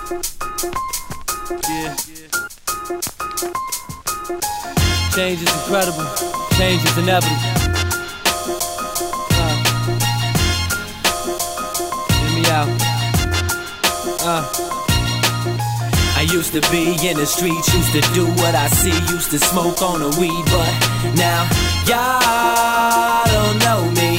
Yeah. Change is incredible. Change is inevitable. Hear me out. I used to be in the streets, used to do what I see, used to smoke on the weed, but now y'all don't know me,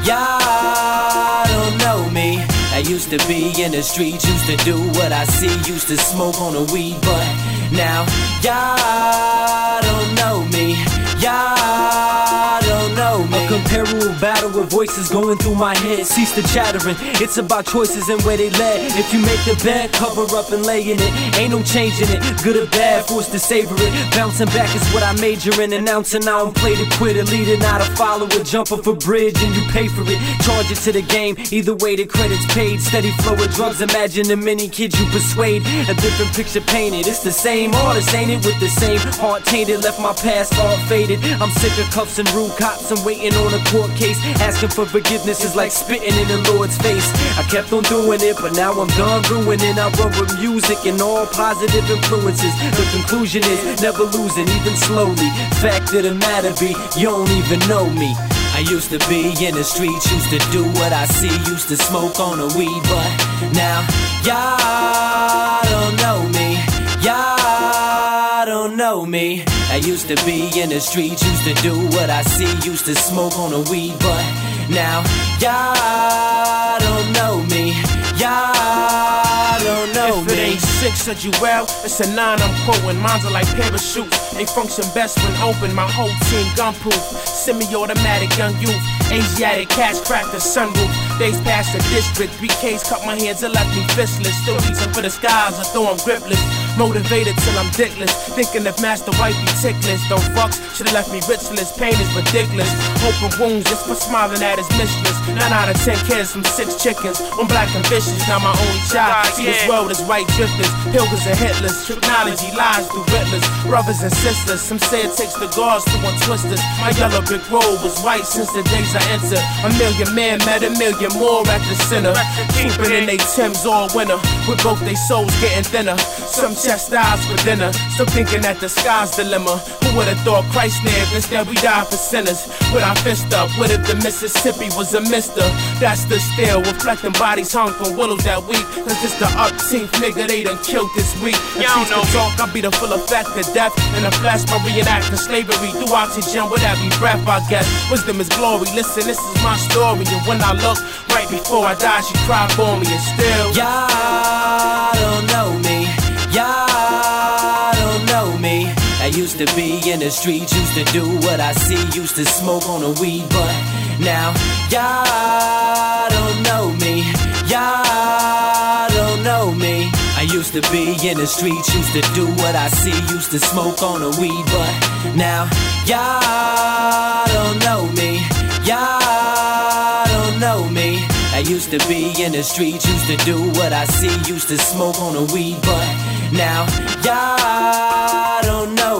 y'all don't know me. I used to be in the streets, used to do what I see, used to smoke on the weed, but now y'all don't know me, y'all don't know me. A comparable battle with voices going through my head. Cease the chattering, it's about choices and where they led. If you make the bed, cover up and lay in it. Ain't no changing it, good or bad, forced to savor it. Bouncing back is what I major in. Announcing I don't play to quit, a leader, not a follower. Jump off a bridge and you pay for it. Charge it to the game, either way the credit's paid. Steady flow of drugs, imagine the many kids you persuade. A different picture painted, it's the same artist, ain't it? With the same heart tainted, left my past all faded. I'm sick of cuffs and rude cops, I'm waiting on a court case. Asking for forgiveness is like spitting in the Lord's face. I kept on doing it, but now I'm done ruining. I run with music and all positive influences. The conclusion is never losing, even slowly. Fact of the matter be, you don't even know me. I used to be in the streets, used to do what I see, used to smoke on the weed, but now y'all don't know me, y'all don't know me. I used to be in the streets, used to do what I see, used to smoke on the weed, but now y'all don't know me, y'all don't know if me. It ain't 6 said you well, it's a 9 I'm quoting. Mine's are like parachutes, they function best when open. My whole team gunproof, semi-automatic young youth. Asiatic cats crack the sunroof. Days past the district, 3Ks cut my hands and left me fistless. Still reaching for the skies, I throw 'em gripless. Motivated till I'm dickless, thinking if Master White be tickless. Don't fucks, should've left me richless. Pain is ridiculous, open wounds just for smiling at his mistress. 9 out of 10 kids from 6 chickens, one black and vicious, now my only child. See this world is white drifters, pilgrims and hitlers. Technology lies through witless, brothers and sisters. Some say it takes the guards to untwist us. My yellow brick road was white since the days I entered. A million men met a million more at the center, keeping in they Timbs all winter, with both they souls getting thinner. Some chastised for dinner, still thinking that the sky's dilemma. Who would've thought Christ lived, instead we died for sinners. With our fist up, what if the Mississippi was a mister? That stood still, reflecting bodies hung from willows that week. Cause it's the upteenth nigga they done killed this week. If she's the talk, I'll be the full effect of death. In a flash, my reenacting slavery through oxygen with every breath I get. Wisdom is glory, listen, this is my story. And when I look, right before I die, she cried for me and still y'all don't know me, y'all don't know me. I used to be in the streets, used to do what I see, used to smoke on the weed, but now y'all don't know me, y'all don't know me. I used to be in the streets, used to do what I see, used to smoke on the weed, but now y'all don't know me, y'all don't know me. I used to be in the streets, used to do what I see, used to smoke on the weed, but now y'all don't know